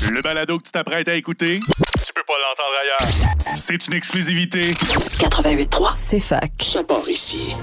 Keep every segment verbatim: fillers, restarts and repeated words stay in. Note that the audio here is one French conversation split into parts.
Le balado que tu t'apprêtes à écouter, tu peux pas l'entendre ailleurs. C'est une exclusivité. quatre-vingt-huit trois, c'est fac. Ça part ici.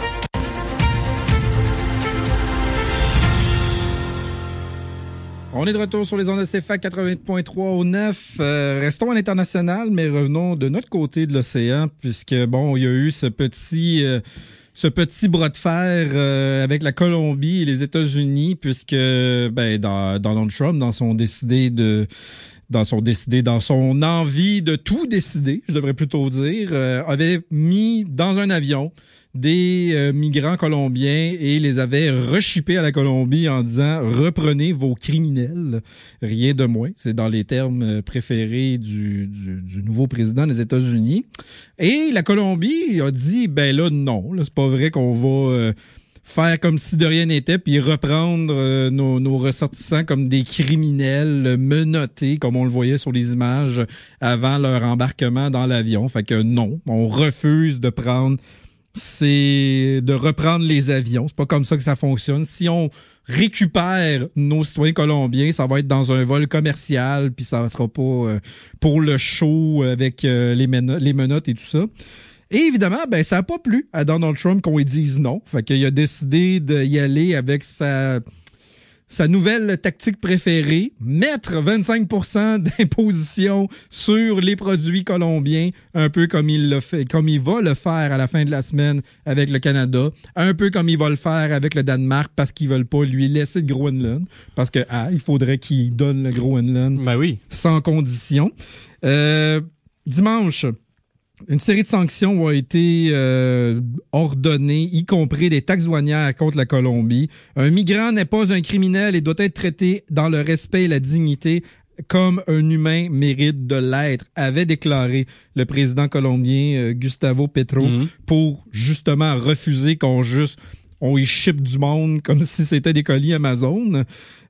On est de retour sur les ondes de C F A C quatre-vingt-huit point trois au neuf. Euh, restons à l'international, mais revenons de notre côté de l'océan, puisque, bon, il y a eu ce petit... Euh, ce petit bras de fer euh, avec la Colombie et les États-Unis, puisque ben dans, dans Donald Trump, dans son décidé de dans son décidé, dans son envie de tout décider, je devrais plutôt dire, euh, avait mis dans un avion des euh, migrants colombiens et les avait rechippés à la Colombie en disant « Reprenez vos criminels ». Rien de moins. C'est dans les termes préférés du, du, du nouveau président des États-Unis. Et la Colombie a dit « Ben là, non, là, c'est pas vrai qu'on va... Euh, faire comme si de rien n'était, puis reprendre euh, nos, nos ressortissants comme des criminels menottés, comme on le voyait sur les images avant leur embarquement dans l'avion. Fait que non, on refuse de prendre, c'est de reprendre les avions. C'est pas comme ça que ça fonctionne. Si on récupère nos citoyens colombiens, ça va être dans un vol commercial, puis ça sera pas euh, pour le show avec euh, les, meno- les menottes et tout ça. Et évidemment, ben ça n'a pas plu à Donald Trump qu'on lui dise non. Fait qu'il a décidé d'y aller avec sa sa nouvelle tactique préférée, mettre vingt-cinq pour cent d'imposition sur les produits colombiens, un peu comme il le fait, comme il va le faire à la fin de la semaine avec le Canada, un peu comme il va le faire avec le Danemark parce qu'ils veulent pas lui laisser le Groenland, parce que ah, il faudrait qu'il donne le Groenland ben oui. sans condition. Euh, dimanche, une série de sanctions a été euh, ordonnées, y compris des taxes douanières contre la Colombie. Un migrant n'est pas un criminel et doit être traité dans le respect et la dignité comme un humain mérite de l'être, avait déclaré le président colombien euh, Gustavo Petro, mmh. pour justement refuser qu'on juste... on y ship du monde comme si c'était des colis Amazon.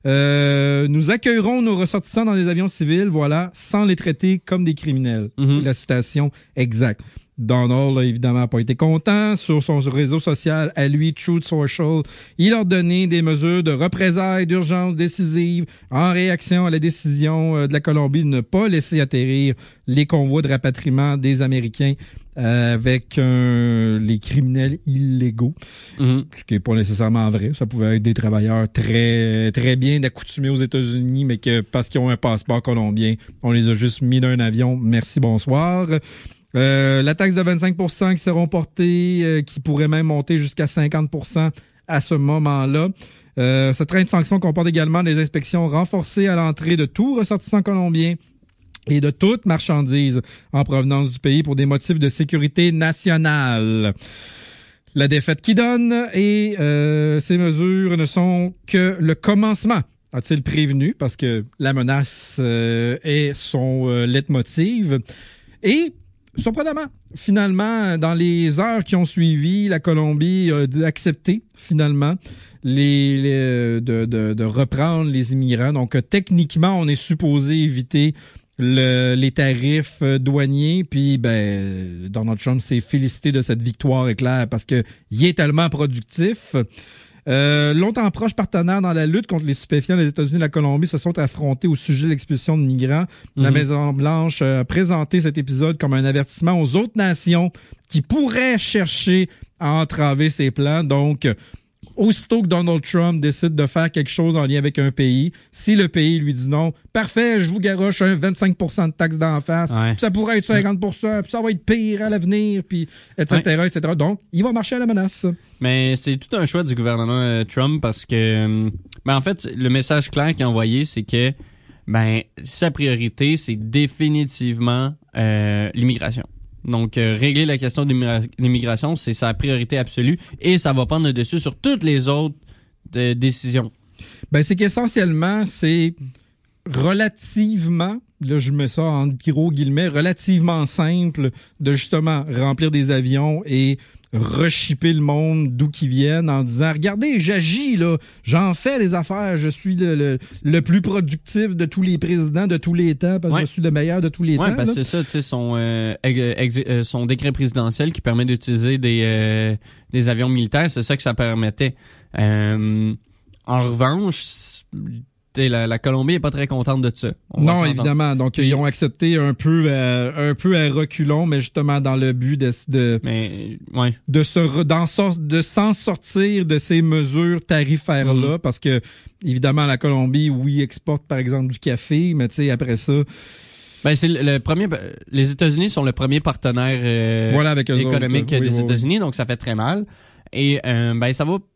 Euh, nous accueillerons nos ressortissants dans des avions civils, voilà, sans les traiter comme des criminels. Mm-hmm. La citation exacte. Donald n'a évidemment pas été content. Sur son réseau social, à lui, Truth Social, il a ordonné des mesures de représailles d'urgence décisives en réaction à la décision de la Colombie de ne pas laisser atterrir les convois de rapatriement des Américains euh, avec euh, les criminels illégaux. Mm-hmm. Ce qui n'est pas nécessairement vrai. Ça pouvait être des travailleurs très très bien accoutumés aux États-Unis, mais que parce qu'ils ont un passeport colombien, on les a juste mis dans un avion. Merci, bonsoir. Euh, la taxe de vingt-cinq pour cent qui seront portées, euh, qui pourrait même monter jusqu'à cinquante pour cent à ce moment-là. Euh, ce train de sanctions comporte également des inspections renforcées à l'entrée de tout ressortissant colombien et de toute marchandise en provenance du pays pour des motifs de sécurité nationale. La défaite qui donne et euh, ces mesures ne sont que le commencement, a-t-il prévenu, parce que la menace euh, est son euh, leitmotiv. Et surprenamment, finalement, dans les heures qui ont suivi, la Colombie a accepté finalement les, les de, de, de reprendre les immigrants. Donc, techniquement, on est supposé éviter le, les tarifs douaniers. Puis, ben, Donald Trump s'est félicité de cette victoire éclair parce que il est tellement productif. Euh, longtemps proches partenaires dans la lutte contre les stupéfiants, les États-Unis et la Colombie se sont affrontés au sujet de l'expulsion de migrants. Mm-hmm. La Maison-Blanche a présenté cet épisode comme un avertissement aux autres nations qui pourraient chercher à entraver ces plans. Donc, aussitôt que Donald Trump décide de faire quelque chose en lien avec un pays, si le pays lui dit non, parfait, je vous garoche un vingt-cinq pour cent de taxes d'en face, ouais. Puis ça pourrait être cinquante pour cent, puis ça va être pire à l'avenir, puis et cetera, ouais. et cetera. Donc, il va marcher à la menace. Mais c'est tout un choix du gouvernement euh, Trump parce que, ben en fait, le message clair qu'il a envoyé, c'est que, ben sa priorité, c'est définitivement euh, l'immigration. Donc, euh, régler la question de l'immigration, c'est sa priorité absolue et ça va prendre le dessus sur toutes les autres euh, décisions. Ben, c'est qu'essentiellement, c'est relativement, là, je mets ça en gros guillemets, relativement simple de justement remplir des avions et rechipper le monde d'où qu'ils viennent en disant, regardez, j'agis, là, j'en fais des affaires, je suis le, le, le plus productif de tous les présidents de tous les temps, parce que ouais. je suis le meilleur de tous les ouais, temps. Parce que c'est ça, tu sais, son, euh, ex, euh, son décret présidentiel qui permet d'utiliser des, euh, des avions militaires, c'est ça que ça permettait. Euh, en revanche, la, la Colombie est pas très contente de ça. On non, évidemment. Donc, ils ont accepté un peu, euh, un peu à reculons, mais justement dans le but de, de, mais, ouais. de se, d'en sort, de s'en sortir de ces mesures tarifaires-là, mmh. parce que, évidemment, la Colombie, oui, exporte, par exemple, du café, mais tu sais, après ça, ben c'est le, le premier. Les États-Unis sont le premier partenaire euh, voilà, avec eux économique autres. des oui, États-Unis, oui. donc ça fait très mal. Et euh, ben ça va.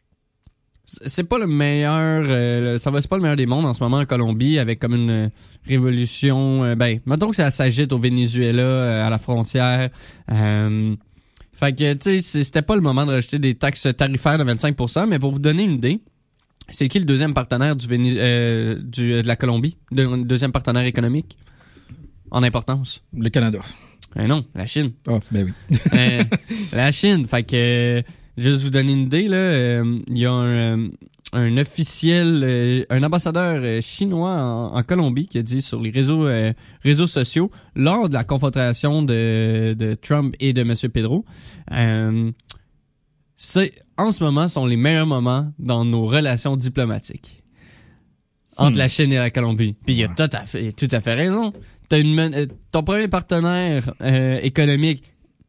C'est pas le meilleur. Euh, ça va, c'est pas le meilleur des mondes en ce moment en Colombie, avec comme une révolution. Euh, ben, mettons que ça s'agite au Venezuela euh, à la frontière. Euh, fait que tu sais, c'était pas le moment de rajouter des taxes tarifaires de vingt-cinq pour cent, mais pour vous donner une idée. C'est qui le deuxième partenaire du, Véné- euh, du de la Colombie, le deuxième partenaire économique? En importance. Le Canada. Euh, non, la Chine. Ah, ben oui. euh, la Chine. Fait que, euh, juste vous donner une idée, là, euh, il y a un, euh, un officiel, euh, un ambassadeur euh, chinois en, en Colombie qui a dit sur les réseaux euh, réseaux sociaux, lors de la confrontation de, de Trump et de M. Pedro, euh, c'est, en ce moment, sont les meilleurs moments dans nos relations diplomatiques entre hmm. la Chine et la Colombie. Puis il a tout à fait, tout à fait raison. T'as une, ton premier partenaire euh, économique,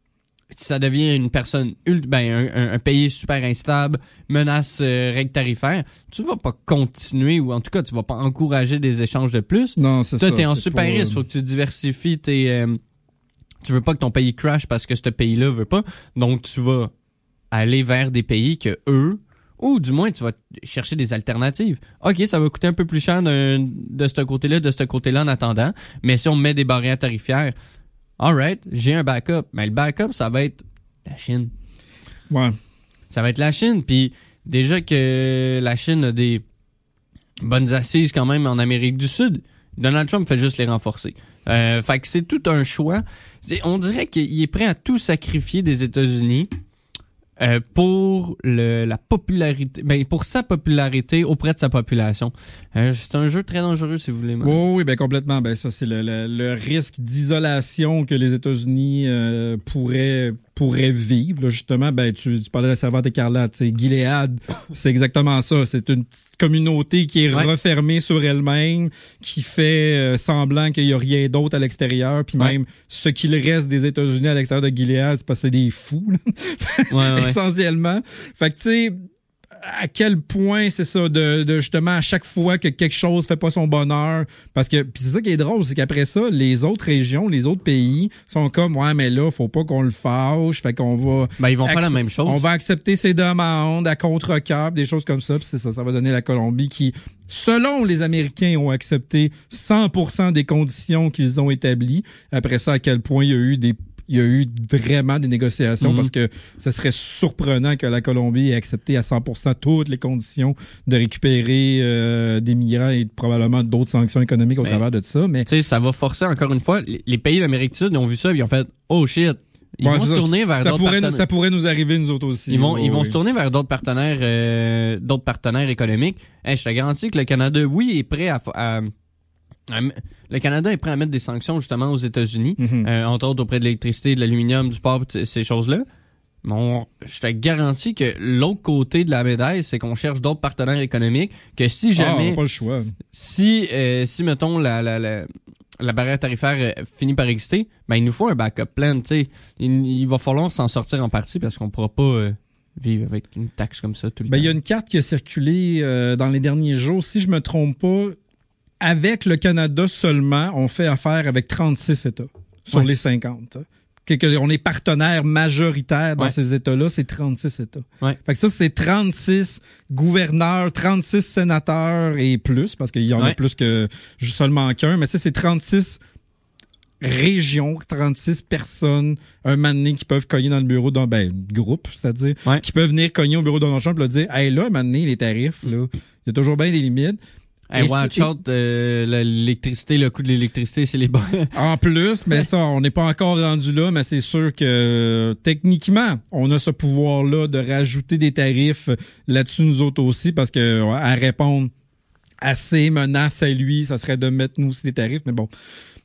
ça devient une personne, ben un, un, un pays super instable, menace euh, règles tarifaires. Tu vas pas continuer, ou en tout cas, tu vas pas encourager des échanges de plus. Non, c'est Toi, ça. T'es en c'est super pas... risque, faut que tu diversifies tes... Euh, tu veux pas que ton pays crash parce que ce pays-là veut pas. Donc, tu vas aller vers des pays que eux... Ou du moins, tu vas chercher des alternatives. OK, ça va coûter un peu plus cher de, de ce côté-là, de ce côté-là en attendant. Mais si on met des barrières tarifaires, alright, j'ai un backup. Mais le backup, ça va être la Chine. Ouais. Ça va être la Chine. Puis déjà que la Chine a des bonnes assises quand même en Amérique du Sud, Donald Trump fait juste les renforcer. Euh, fait que c'est tout un choix. C'est, on dirait qu'il est prêt à tout sacrifier des États-Unis Euh, pour le, la popularité, ben pour sa popularité auprès de sa population. Euh, c'est un jeu très dangereux, si vous voulez. Oui, oui, ben complètement. Ben ça, c'est le, le, le risque d'isolation que les États-Unis euh, pourraient pourraient vivre. Là, justement, ben tu, tu parlais de la servante écarlate. C'est Gilead, c'est exactement ça. C'est une petite communauté qui est ouais. refermée sur elle-même, qui fait euh, semblant qu'il y a rien d'autre à l'extérieur. Puis ouais. même ce qu'il reste des États-Unis à l'extérieur de Gilead, c'est parce que c'est des fous. Là. Ouais, ouais. Essentiellement. Fait que tu sais, à quel point c'est ça de, de justement à chaque fois que quelque chose fait pas son bonheur, parce que pis c'est ça qui est drôle, c'est qu'après ça les autres régions, les autres pays sont comme ouais mais là faut pas qu'on le fâche, fait qu'on va ben ils vont acc- faire la même chose, on va accepter ses demandes à contre-cœur, des choses comme ça, puis c'est ça, ça va donner la Colombie qui selon les Américains ont accepté cent pour cent des conditions qu'ils ont établies. Après ça, à quel point il y a eu des il y a eu vraiment des négociations, mmh. parce que ce serait surprenant que la Colombie ait accepté à cent pour cent toutes les conditions de récupérer euh, des migrants et probablement d'autres sanctions économiques au mais, travers de ça. Mais tu sais, ça va forcer encore une fois. Les pays d'Amérique du Sud ont vu ça et ils ont fait « Oh shit ». Ils ouais, vont se ça, tourner vers ça d'autres pourrait, partenaires. Ça pourrait nous arriver, nous autres aussi. Ils vont, oh, ils vont oui. se tourner vers d'autres partenaires, euh, d'autres partenaires économiques. Hey, je te garantis que le Canada, oui, est prêt à... à le Canada est prêt à mettre des sanctions justement aux États-Unis, mm-hmm. euh, entre autres auprès de l'électricité, de l'aluminium, du porc, ces choses-là. Mais on, je te garantis que l'autre côté de la médaille, c'est qu'on cherche d'autres partenaires économiques. Que si jamais, ah, on n'a pas le choix. Si, euh, si mettons la la la, la barrière tarifaire euh, finit par exister, ben il nous faut un backup plan. Tu sais, il, il va falloir s'en sortir en partie parce qu'on pourra pas euh, vivre avec une taxe comme ça tout le ben, temps. Il y a une carte qui a circulé euh, dans les derniers jours. Si je me trompe pas. Avec le Canada seulement, on fait affaire avec trente-six États sur ouais. les cinquante. Que, que on est partenaire majoritaire dans ouais. ces États-là, c'est trente-six États. Ouais. Fait que ça, c'est trente-six gouverneurs, trente-six sénateurs et plus, parce qu'il y en ouais. a plus que seulement qu'un, mais ça, c'est trente-six régions, trente-six personnes, un moment donné, qui peuvent cogner dans le bureau d'un ben, groupe, c'est-à-dire, ouais. qui peuvent venir cogner au bureau d'un champ et leur dire « Hey, là, un moment donné, les tarifs, là, il y a toujours bien des limites. » Hey, watch out, euh, l'électricité, le coût de l'électricité, c'est les bons. En plus, mais ça, on n'est pas encore rendu là, mais c'est sûr que techniquement, on a ce pouvoir-là de rajouter des tarifs là-dessus nous autres aussi, parce que à répondre à ces menaces à lui, ça serait de mettre nous aussi des tarifs, mais bon.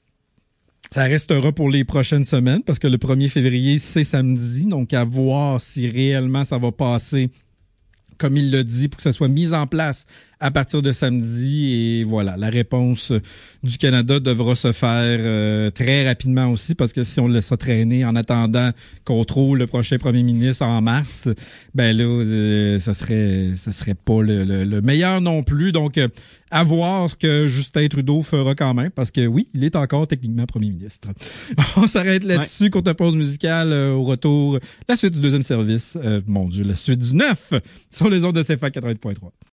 Ça restera pour les prochaines semaines, parce que le premier février, c'est samedi, donc à voir si réellement ça va passer comme il l'a dit, pour que ça soit mis en place à partir de samedi. Et voilà, la réponse du Canada devra se faire euh, très rapidement aussi, parce que si on le laisse traîner en attendant qu'on trouve le prochain premier ministre en mars, ben là, euh, ça serait ça serait pas le, le, le meilleur non plus. Donc, euh, à voir ce que Justin Trudeau fera quand même, parce que oui, il est encore techniquement premier ministre. On s'arrête là-dessus, ouais. Courte pause musicale, euh, au retour, la suite du deuxième service, euh, mon Dieu, la suite du neuf sur les ondes de C F A quatre-vingt-huit point trois.